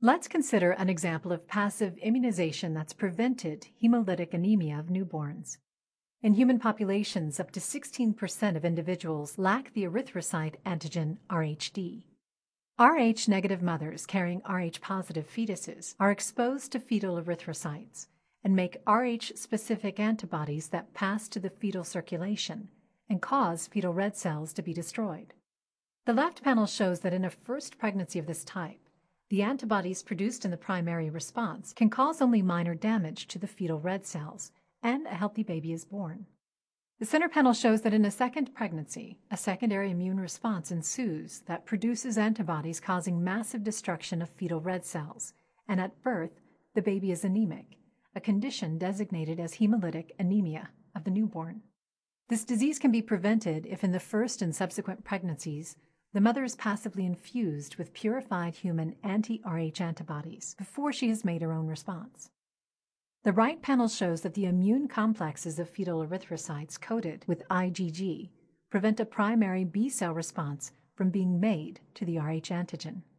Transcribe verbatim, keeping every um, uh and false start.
Let's consider an example of passive immunization that's prevented hemolytic anemia of newborns. In human populations, up to sixteen percent of individuals lack the erythrocyte antigen R H D. R H negative mothers carrying R H positive fetuses are exposed to fetal erythrocytes and make R H-specific antibodies that pass to the fetal circulation and cause fetal red cells to be destroyed. The left panel shows that in a first pregnancy of this type, the antibodies produced in the primary response can cause only minor damage to the fetal red cells, and a healthy baby is born. The center panel shows that in a second pregnancy, a secondary immune response ensues that produces antibodies causing massive destruction of fetal red cells, and at birth, the baby is anemic, a condition designated as hemolytic anemia of the newborn. This disease can be prevented if in the first and subsequent pregnancies, the mother is passively infused with purified human anti-R H antibodies before she has made her own response. The right panel shows that the immune complexes of fetal erythrocytes coated with I G G prevent a primary B cell response from being made to the R H antigen.